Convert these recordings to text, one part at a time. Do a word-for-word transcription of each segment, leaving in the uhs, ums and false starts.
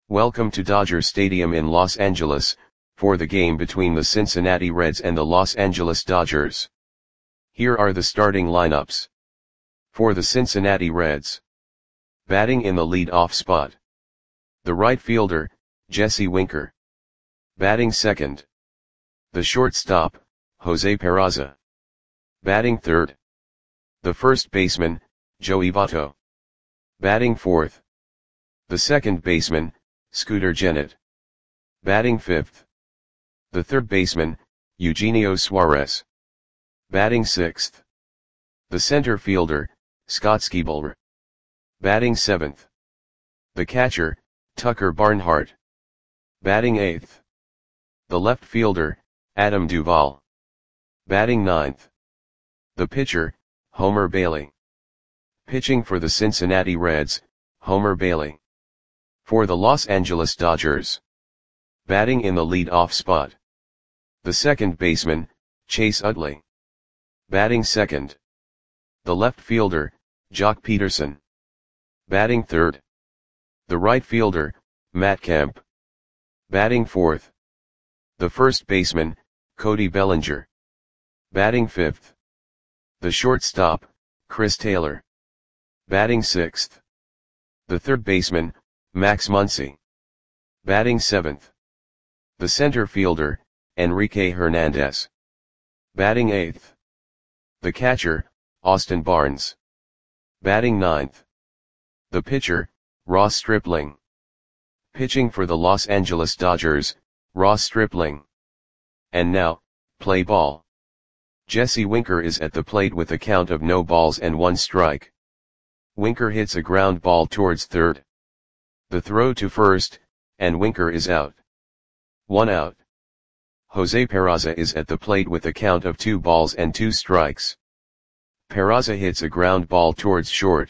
Welcome to Dodger Stadium in Los Angeles, for the game between the Cincinnati Reds and the Los Angeles Dodgers. Here are the starting lineups. For the Cincinnati Reds. Batting in the lead-off spot. The right fielder, Jesse Winker. Batting second. The shortstop, Jose Peraza. Batting third. The first baseman, Joey Votto. Batting fourth. The second baseman, Scooter Gennett. Batting fifth. The third baseman, Eugenio Suarez. Batting sixth. The center fielder, Scott Skiebler. Batting seventh. The catcher, Tucker Barnhart. Batting eighth. The left fielder, Adam Duvall. Batting ninth. The pitcher, Homer Bailey. Pitching for the Cincinnati Reds, Homer Bailey. For the Los Angeles Dodgers. Batting in the lead-off spot. The second baseman, Chase Utley. Batting second. The left fielder, Joc Pederson. Batting third. The right fielder, Matt Kemp. Batting fourth. The first baseman, Cody Bellinger. Batting fifth. The shortstop, Chris Taylor. Batting sixth. The third baseman, Max Muncy. Batting seventh. The center fielder, Enrique Hernandez. Batting eighth. The catcher, Austin Barnes. Batting ninth. The pitcher, Ross Stripling. Pitching for the Los Angeles Dodgers, Ross Stripling. And now, play ball. Jesse Winker is at the plate with a count of no balls and one strike. Winker hits a ground ball towards third. The throw to first, and Winker is out. One out. Jose Peraza is at the plate with a count of two balls and two strikes. Peraza hits a ground ball towards short.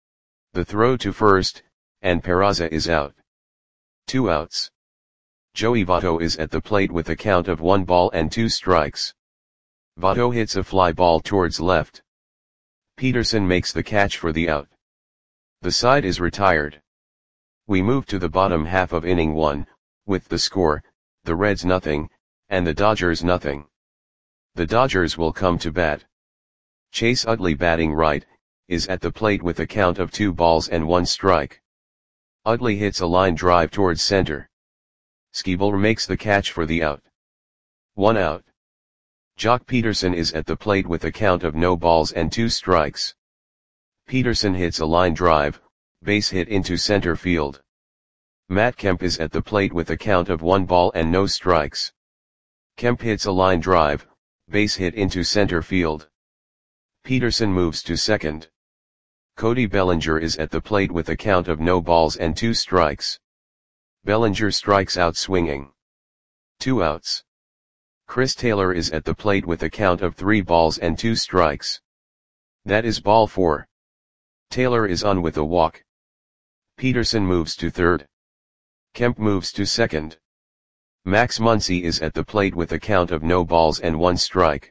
The throw to first, and Peraza is out. Two outs. Joey Votto is at the plate with a count of one ball and two strikes. Votto hits a fly ball towards left. Pederson makes the catch for the out. The side is retired. We move to the bottom half of inning one, with the score, the Reds nothing, and the Dodgers nothing. The Dodgers will come to bat. Chase Utley batting right, is at the plate with a count of two balls and one strike. Utley hits a line drive towards center. Skiebler makes the catch for the out. One out. Joc Pederson is at the plate with a count of no balls and two strikes. Pederson hits a line drive, base hit into center field. Matt Kemp is at the plate with a count of one ball and no strikes. Kemp hits a line drive, base hit into center field. Pederson moves to second. Cody Bellinger is at the plate with a count of no balls and two strikes. Bellinger strikes out swinging. Two outs. Chris Taylor is at the plate with a count of three balls and two strikes. That is ball four. Taylor is on with a walk. Pederson moves to third. Kemp moves to second. Max Muncy is at the plate with a count of no balls and one strike.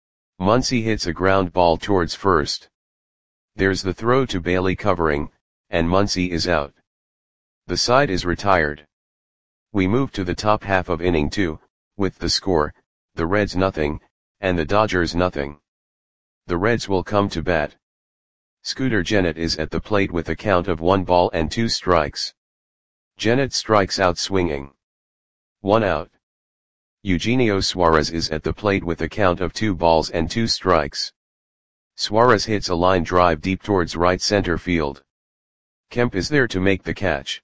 Muncy hits a ground ball towards first. There's the throw to Bailey covering, and Muncy is out. The side is retired. We move to the top half of inning two, with the score, the Reds nothing, and the Dodgers nothing. The Reds will come to bat. Scooter Gennett is at the plate with a count of one ball and two strikes. Gennett strikes out swinging. One out. Eugenio Suarez is at the plate with a count of two balls and two strikes. Suarez hits a line drive deep towards right center field. Kemp is there to make the catch.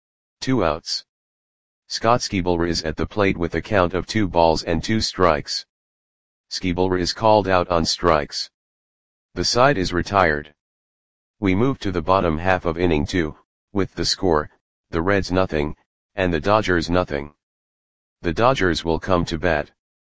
Two outs. Scott Skiebler is at the plate with a count of two balls and two strikes. Skiebler is called out on strikes. The side is retired. We move to the bottom half of inning two, with the score, the Reds nothing, and the Dodgers nothing. The Dodgers will come to bat.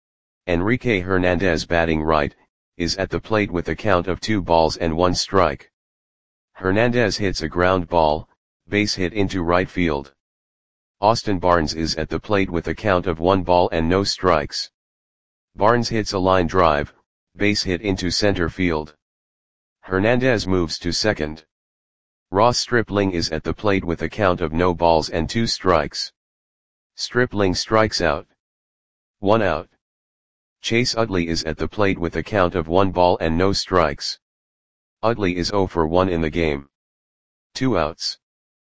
Enrique Hernandez batting right, is at the plate with a count of two balls and one strike. Hernandez hits a ground ball, base hit into right field. Austin Barnes is at the plate with a count of one ball and no strikes. Barnes hits a line drive, base hit into center field. Hernandez moves to second. Ross Stripling is at the plate with a count of no balls and two strikes. Stripling strikes out. One out. Chase Utley is at the plate with a count of one ball and no strikes. Utley is zero for one in the game. Two outs.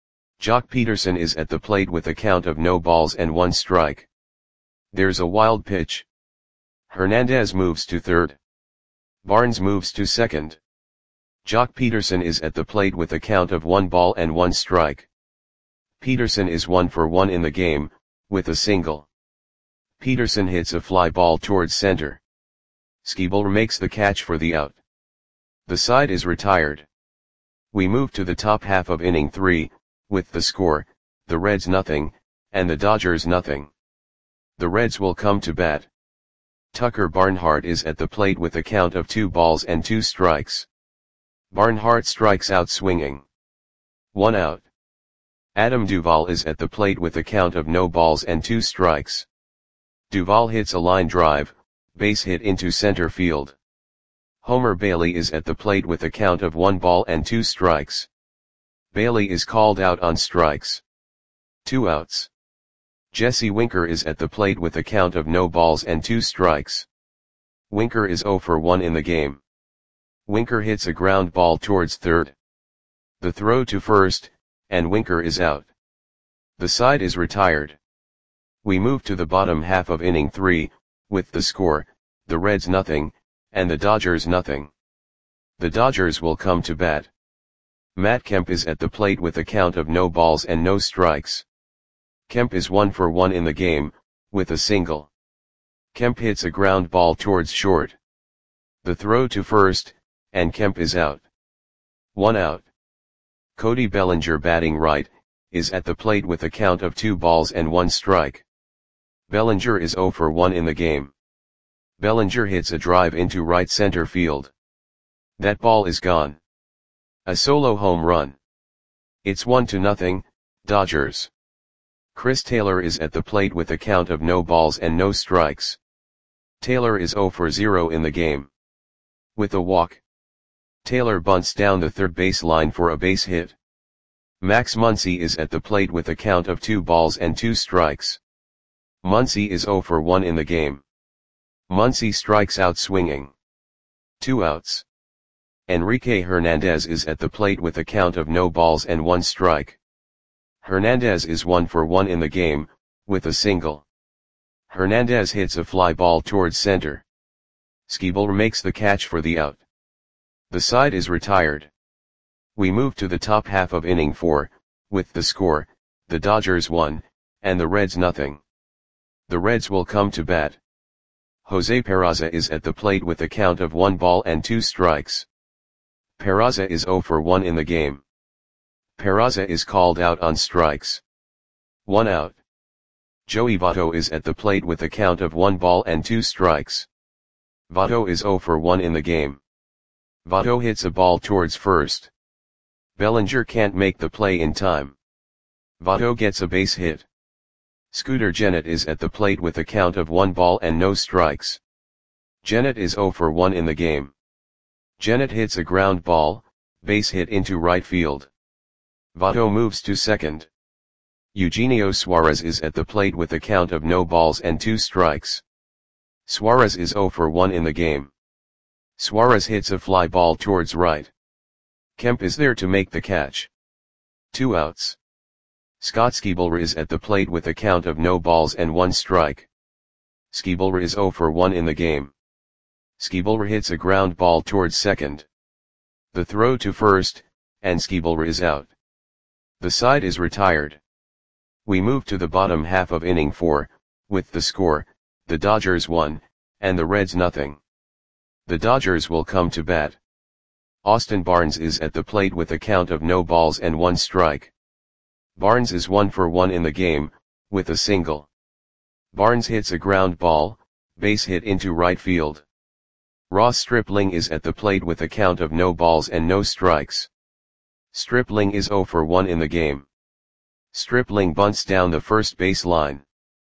Jock Peterson is at the plate with a count of no balls and one strike. There's a wild pitch. Hernandez moves to third. Barnes moves to second. Jock Peterson is at the plate with a count of one ball and one strike. Peterson is one for one in the game, with a single. Peterson hits a fly ball towards center. Skibler makes the catch for the out. The side is retired. We move to the top half of inning three, with the score, the Reds nothing, and the Dodgers nothing. The Reds will come to bat. Tucker Barnhart is at the plate with a count of two balls and two strikes. Barnhart strikes out swinging. One out. Adam Duvall is at the plate with a count of no balls and two strikes. Duvall hits a line drive, base hit into center field. Homer Bailey is at the plate with a count of one ball and two strikes. Bailey is called out on strikes. Two outs. Jesse Winker is at the plate with a count of no balls and two strikes. Winker is zero for one in the game. Winker hits a ground ball towards third. The throw to first, and Winker is out. The side is retired. We move to the bottom half of inning three, with the score, the Reds nothing, and the Dodgers nothing. The Dodgers will come to bat. Matt Kemp is at the plate with a count of no balls and no strikes. Kemp is one for one in the game, with a single. Kemp hits a ground ball towards short. The throw to first, and Kemp is out. One out. Cody Bellinger, batting right, is at the plate with a count of two balls and one strike. Bellinger is zero for one in the game. Bellinger hits a drive into right center field. That ball is gone. A solo home run. It's one to nothing, Dodgers. Chris Taylor is at the plate with a count of no balls and no strikes. Taylor is zero for zero in the game. With a walk, Taylor bunts down the third base line for a base hit. Max Muncy is at the plate with a count of two balls and two strikes. Muncy is zero for one in the game. Muncy strikes out swinging. Two outs. Enrique Hernandez is at the plate with a count of no balls and one strike. Hernandez is one for one in the game, with a single. Hernandez hits a fly ball towards center. Skibler makes the catch for the out. The side is retired. We move to the top half of inning four, with the score, the Dodgers one, and the Reds nothing. The Reds will come to bat. Jose Peraza is at the plate with a count of one ball and two strikes. Peraza is zero for one in the game. Peraza is called out on strikes. One out. Joey Votto is at the plate with a count of one ball and two strikes. Votto is zero for one in the game. Votto hits a ball towards first. Bellinger can't make the play in time. Votto gets a base hit. Scooter Gennett is at the plate with a count of one ball and no strikes. Gennett is zero for one in the game. Gennett hits a ground ball, base hit into right field. Votto moves to second. Eugenio Suarez is at the plate with a count of no balls and two strikes. Suarez is zero for one in the game. Suarez hits a fly ball towards right. Kemp is there to make the catch. Two outs. Scott Skibler is at the plate with a count of no balls and one strike. Skibler is zero for one in the game. Skibler hits a ground ball towards second. The throw to first, and Skibler is out. The side is retired. We move to the bottom half of inning four, with the score, the Dodgers one, and the Reds nothing. The Dodgers will come to bat. Austin Barnes is at the plate with a count of no balls and one strike. Barnes is one for one in the game, with a single. Barnes hits a ground ball, base hit into right field. Ross Stripling is at the plate with a count of no balls and no strikes. Stripling is zero for one in the game. Stripling bunts down the first base line.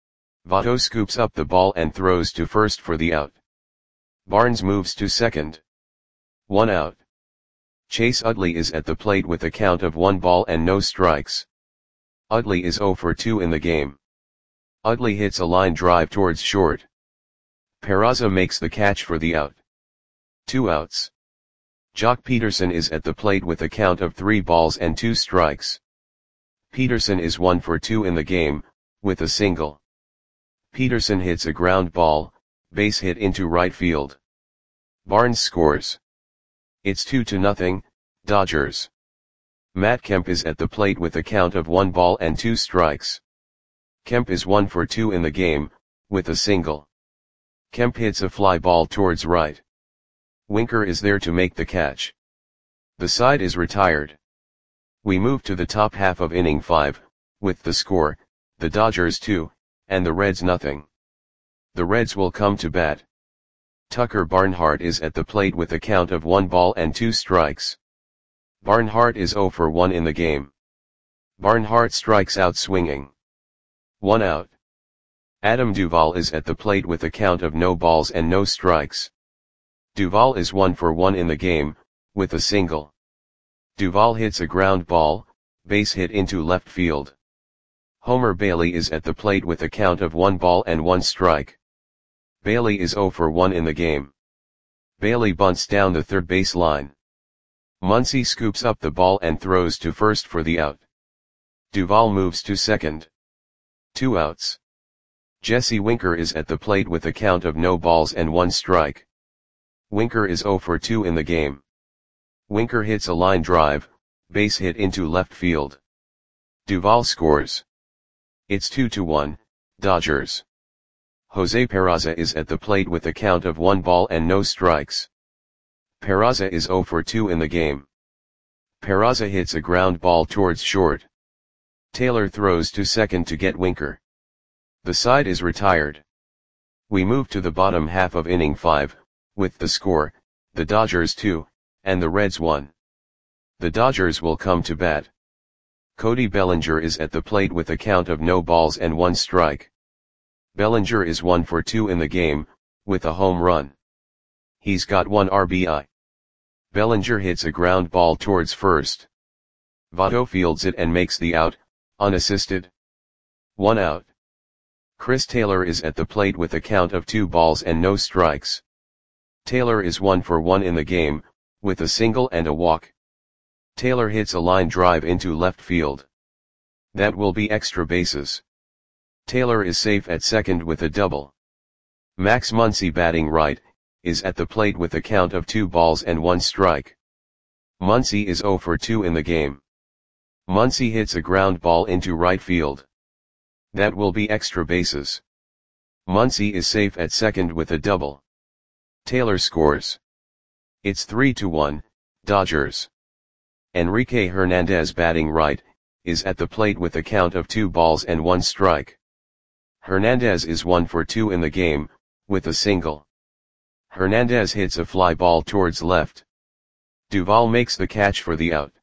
Votto scoops up the ball and throws to first for the out. Barnes moves to second. One out. Chase Utley is at the plate with a count of one ball and no strikes. Utley is zero for two in the game. Utley hits a line drive towards short. Peraza makes the catch for the out. Two outs. Jock Peterson is at the plate with a count of three balls and two strikes. Peterson is one for two in the game, with a single. Peterson hits a ground ball, base hit into right field. Barnes scores. It's two to nothing, Dodgers. Matt Kemp is at the plate with a count of one ball and two strikes. Kemp is one for two in the game, with a single. Kemp hits a fly ball towards right. Winker is there to make the catch. The side is retired. We move to the top half of inning five, with the score, the Dodgers two, and the Reds nothing. The Reds will come to bat. Tucker Barnhart is at the plate with a count of one ball and two strikes. Barnhart is zero for one in the game. Barnhart strikes out swinging. One out. Adam Duvall is at the plate with a count of no balls and no strikes. Duvall is one for one in the game, with a single. Duvall hits a ground ball, base hit into left field. Homer Bailey is at the plate with a count of one ball and one strike. Bailey is zero for one in the game. Bailey bunts down the third base line. Muncy scoops up the ball and throws to first for the out. Duvall moves to second. Two outs. Jesse Winker is at the plate with a count of no balls and one strike. Winker is zero for two in the game. Winker hits a line drive, base hit into left field. Duvall scores. It's two to one, Dodgers. Jose Peraza is at the plate with a count of one ball and no strikes. Peraza is zero for two in the game. Peraza hits a ground ball towards short. Taylor throws to second to get Winker. The side is retired. We move to the bottom half of inning five, with the score, the Dodgers two, and the Reds one. The Dodgers will come to bat. Cody Bellinger is at the plate with a count of no balls and one strike. Bellinger is one for two in the game, with a home run. He's got one R B I. Bellinger hits a ground ball towards first. Votto fields it and makes the out, unassisted. One out. Chris Taylor is at the plate with a count of two balls and no strikes. Taylor is one for one in the game, with a single and a walk. Taylor hits a line drive into left field. That will be extra bases. Taylor is safe at second with a double. Max Muncy, batting right, is at the plate with a count of two balls and one strike. Muncy is zero for two in the game. Muncy hits a ground ball into right field. That will be extra bases. Muncy is safe at second with a double. Taylor scores. It's three to one, Dodgers. Enrique Hernandez, batting right, is at the plate with a count of two balls and one strike. Hernandez is one for two in the game, with a single. Hernandez hits a fly ball towards left. Duvall makes the catch for the out.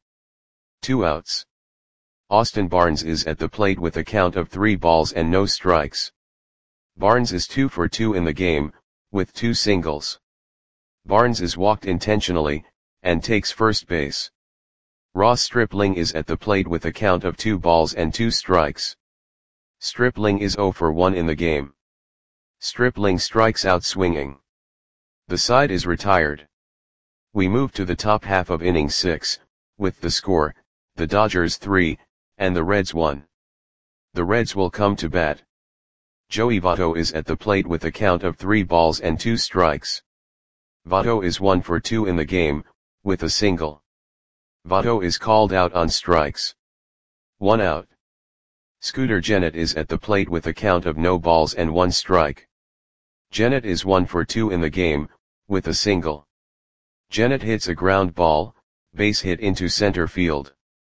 Two outs. Austin Barnes is at the plate with a count of three balls and no strikes. Barnes is two for two in the game, with two singles. Barnes is walked intentionally, and takes first base. Ross Stripling is at the plate with a count of two balls and two strikes. Stripling is zero for one in the game. Stripling strikes out swinging. The side is retired. We move to the top half of inning six, with the score, the Dodgers three, and the Reds one. The Reds will come to bat. Joey Votto is at the plate with a count of three balls and two strikes. Votto is one for two in the game, with a single. Votto is called out on strikes. One out. Scooter Gennett is at the plate with a count of no balls and one strike. Gennett is one for two in the game, with a single. Gennett hits a ground ball, base hit into center field.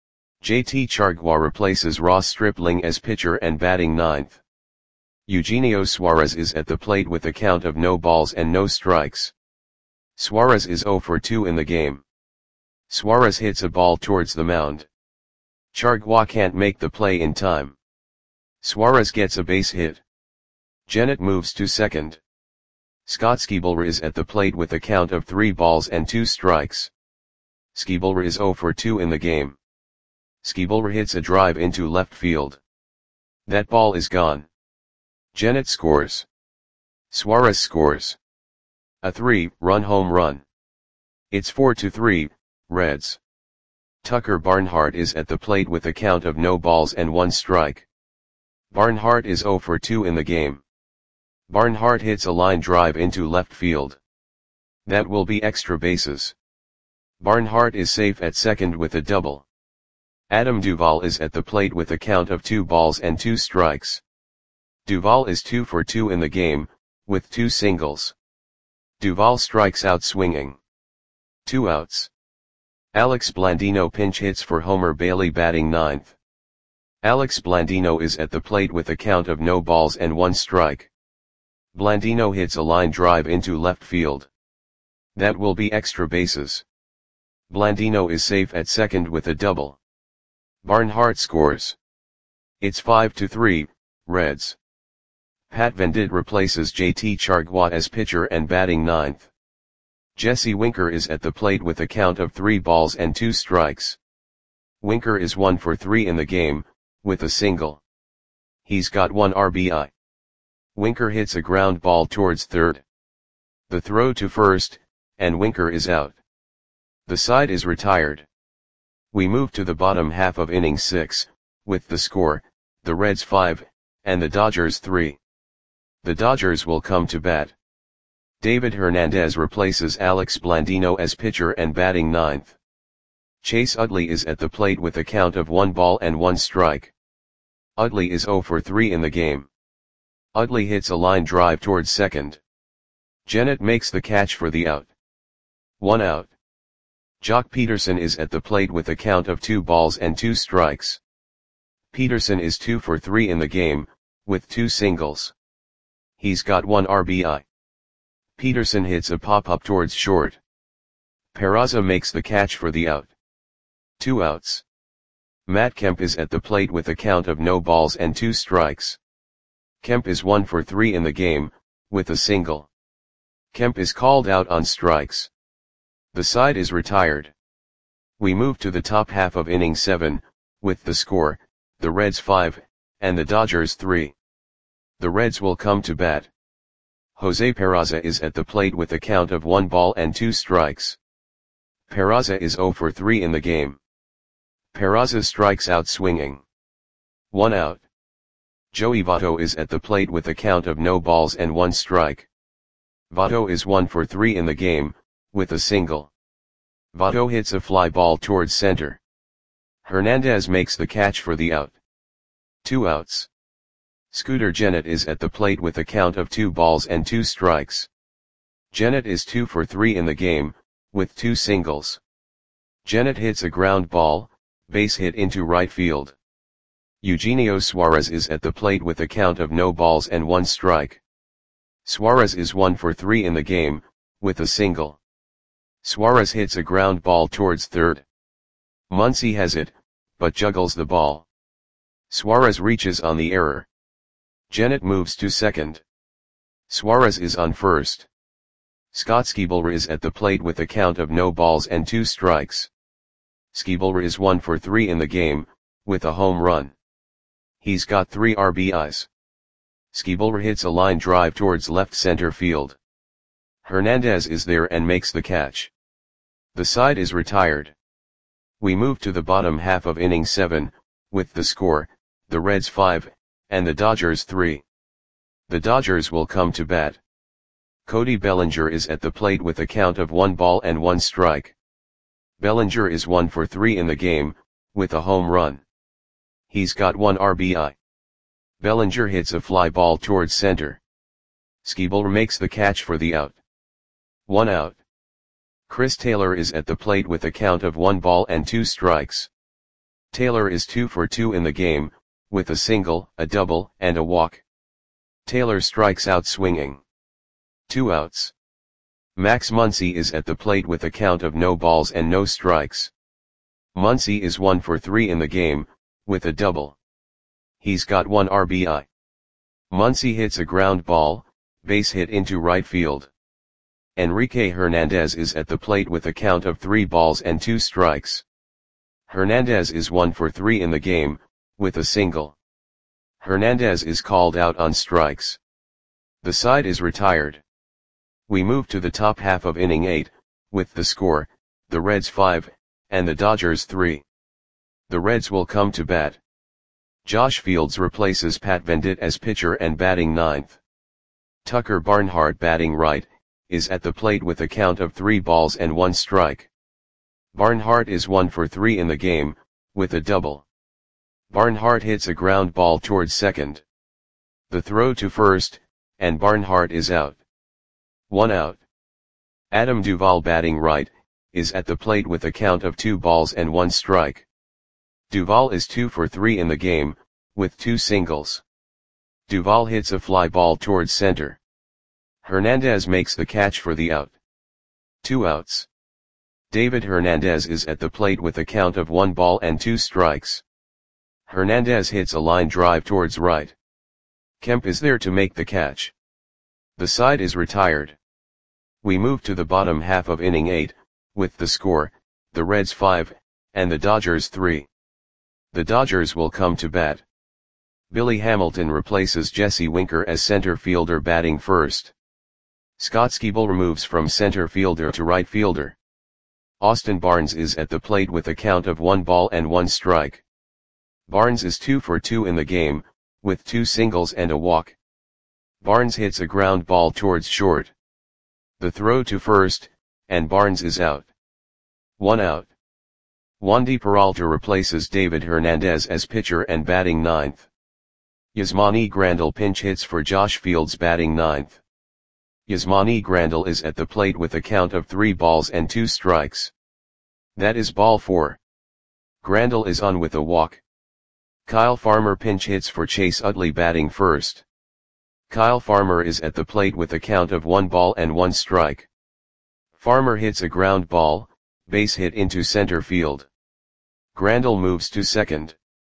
J T Chargois replaces Ross Stripling as pitcher and batting ninth. Eugenio Suarez is at the plate with a count of no balls and no strikes. Suarez is zero for two in the game. Suarez hits a ball towards the mound. Chargois can't make the play in time. Suarez gets a base hit. Gennett moves to second. Scott Skiebler is at the plate with a count of three balls and two strikes. Schiebeler is zero for two in the game. Schiebeler hits a drive into left field. That ball is gone. Gennett scores. Suarez scores. A three-run home run. It's four to three, Reds. Tucker Barnhart is at the plate with a count of no balls and one strike. Barnhart is zero for two in the game. Barnhart hits a line drive into left field. That will be extra bases. Barnhart is safe at second with a double. Adam Duvall is at the plate with a count of two balls and two strikes. Duvall is two for two in the game, with two singles. Duvall strikes out swinging. Two outs. Alex Blandino pinch hits for Homer Bailey batting ninth. Alex Blandino is at the plate with a count of no balls and one strike. Blandino hits a line drive into left field. That will be extra bases. Blandino is safe at second with a double. Barnhart scores. It's five to three, Reds. Pat Venditte replaces J T Chargois as pitcher and batting ninth. Jesse Winker is at the plate with a count of three balls and two strikes. Winker is one for three in the game, with a single. He's got one R B I. Winker hits a ground ball towards third. The throw to first, and Winker is out. The side is retired. We move to the bottom half of inning six, with the score, the Reds five, and the Dodgers three. The Dodgers will come to bat. David Hernandez replaces Alex Blandino as pitcher and batting ninth. Chase Utley is at the plate with a count of one ball and one strike. Utley is zero for three in the game. Utley hits a line drive towards second. Gennett makes the catch for the out. One out. Jock Peterson is at the plate with a count of two balls and two strikes. Peterson is two for three in the game, with two singles. He's got one R B I. Peterson hits a pop-up towards short. Peraza makes the catch for the out. Two outs. Matt Kemp is at the plate with a count of no balls and two strikes. Kemp is one for three in the game, with a single. Kemp is called out on strikes. The side is retired. We move to the top half of inning seven, with the score, the Reds five, and the Dodgers three. The Reds will come to bat. Jose Peraza is at the plate with a count of one ball and two strikes. Peraza is zero for three in the game. Peraza strikes out swinging. One out. Joey Votto is at the plate with a count of no balls and one strike. Votto is one for three in the game, with a single. Votto hits a fly ball towards center. Hernandez makes the catch for the out. Two outs. Scooter Gennett is at the plate with a count of two balls and two strikes. Gennett is two for three in the game, with two singles. Gennett hits a ground ball, base hit into right field. Eugenio Suarez is at the plate with a count of no balls and one strike. Suarez is one for three in the game, with a single. Suarez hits a ground ball towards third. Muncy has it, but juggles the ball. Suarez reaches on the error. Gennett moves to second. Suarez is on first. Scott Schiebeler is at the plate with a count of no balls and two strikes. Schiebeler is one for three in the game, with a home run. He's got three R B Is. Schiebeler hits a line drive towards left center field. Hernandez is there and makes the catch. The side is retired. We move to the bottom half of inning seven, with the score, the Reds five, and the Dodgers three. The Dodgers will come to bat. Cody Bellinger is at the plate with a count of one ball and one strike. Bellinger is one for three in the game, with a home run. He's got one R B I. Bellinger hits a fly ball towards center. Schiebeler makes the catch for the out. One out. Chris Taylor is at the plate with a count of one ball and two strikes. Taylor is two for two in the game, with a single, a double, and a walk. Taylor strikes out swinging. Two outs. Max Muncy is at the plate with a count of no balls and no strikes. Muncy is one for three in the game, with a double. He's got one R B I. Muncy hits a ground ball, base hit into right field. Enrique Hernandez is at the plate with a count of three balls and two strikes. Hernandez is one for three in the game, with a single. Hernandez is called out on strikes. The side is retired. We move to the top half of inning eight, with the score, the Reds five, and the Dodgers three. The Reds will come to bat. Josh Fields replaces Pat Venditte as pitcher and batting ninth. Tucker Barnhart, batting right, is at the plate with a count of three balls and one strike. Barnhart is one for three in the game, with a double. Barnhart hits a ground ball towards second. The throw to first, and Barnhart is out. One out. Adam Duvall, batting right, is at the plate with a count of two balls and one strike. Duvall is two for three in the game, with two singles. Duvall hits a fly ball towards center. Hernandez makes the catch for the out. Two outs. David Hernandez is at the plate with a count of one ball and two strikes. Hernandez hits a line drive towards right. Kemp is there to make the catch. The side is retired. We move to the bottom half of inning eight, with the score, the Reds five, and the Dodgers three. The Dodgers will come to bat. Billy Hamilton replaces Jesse Winker as center fielder, batting first. Scott Skible moves from center fielder to right fielder. Austin Barnes is at the plate with a count of one ball and one strike. Barnes is two for two in the game, with two singles and a walk. Barnes hits a ground ball towards short. The throw to first, and Barnes is out. One out. Wandy Peralta replaces David Hernandez as pitcher and batting ninth. Yasmani Grandal pinch hits for Josh Fields, batting ninth. Yasmani Grandal is at the plate with a count of three balls and two strikes. That is ball four. Grandal is on with a walk. Kyle Farmer pinch hits for Chase Utley, batting first. Kyle Farmer is at the plate with a count of one ball and one strike. Farmer hits a ground ball, base hit into center field. Grandal moves to second.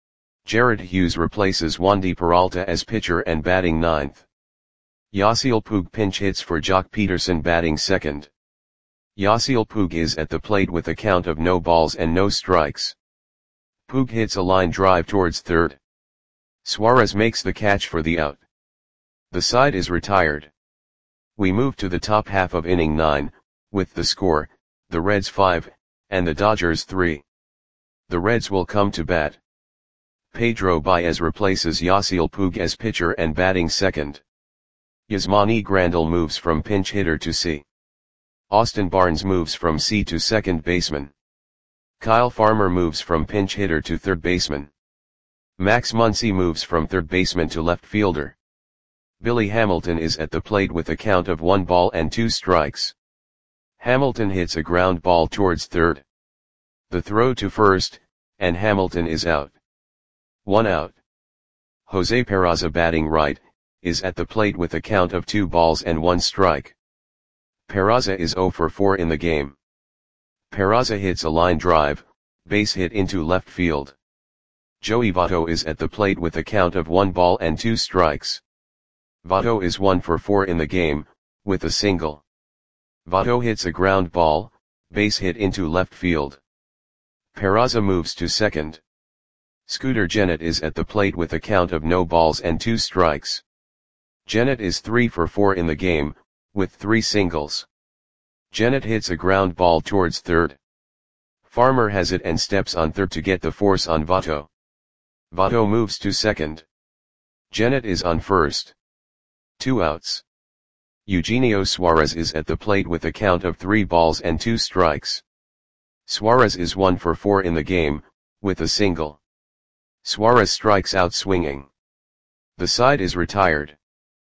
Jared Hughes replaces Wandy Peralta as pitcher and batting ninth. Yasiel Puig pinch hits for Jock Peterson, batting second. Yasiel Puig is at the plate with a count of no balls and no strikes. Puig hits a line drive towards third. Suarez makes the catch for the out. The side is retired. We move to the top half of inning nine, with the score, the Reds five, and the Dodgers three. The Reds will come to bat. Pedro Baez replaces Yasiel Puig as pitcher and batting second. Yasmani Grandal moves from pinch hitter to C. Austin Barnes moves from C to second baseman. Kyle Farmer moves from pinch hitter to third baseman. Max Muncy moves from third baseman to left fielder. Billy Hamilton is at the plate with a count of one ball and two strikes. Hamilton hits a ground ball towards third. The throw to first, and Hamilton is out. One out. Jose Peraza, batting right, is at the plate with a count of two balls and one strike. Peraza is zero for four in the game. Peraza hits a line drive, base hit into left field. Joey Votto is at the plate with a count of one ball and two strikes. Votto is one for four in the game, with a single. Votto hits a ground ball, base hit into left field. Peraza moves to second. Scooter Gennett is at the plate with a count of no balls and two strikes. Gennett is three for four in the game, with three singles. Gennett hits a ground ball towards third. Farmer has it and steps on third to get the force on Votto. Votto moves to second. Gennett is on first. Two outs. Eugenio Suarez is at the plate with a count of three balls and two strikes. Suarez is one for four in the game, with a single. Suarez strikes out swinging. The side is retired.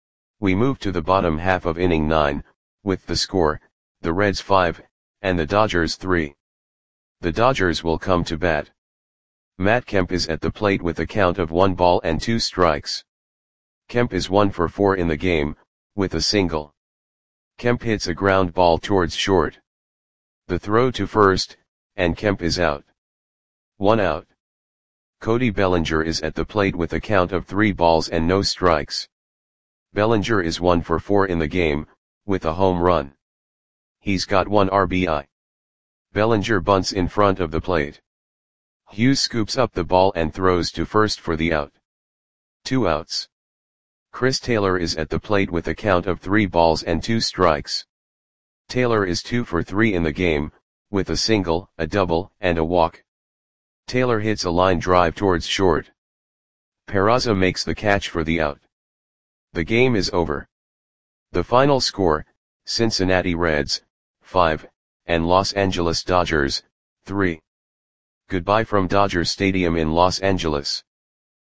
We move to the bottom half of inning nine, with the score, the Reds five, and the Dodgers three. The Dodgers will come to bat. Matt Kemp is at the plate with a count of one ball and two strikes. Kemp is one for four in the game, with a single. Kemp hits a ground ball towards short. The throw to first, and Kemp is out. One out. Cody Bellinger is at the plate with a count of three balls and no strikes. Bellinger is one for four in the game, with a home run. he's got one R B I. Bellinger bunts in front of the plate. Hughes scoops up the ball and throws to first for the out. Two outs. Chris Taylor is at the plate with a count of three balls and two strikes. Taylor is two for three in the game, with a single, a double, and a walk. Taylor hits a line drive towards short. Peraza makes the catch for the out. The game is over. The final score, Cincinnati Reds, five, and Los Angeles Dodgers, three. Goodbye from Dodger Stadium in Los Angeles.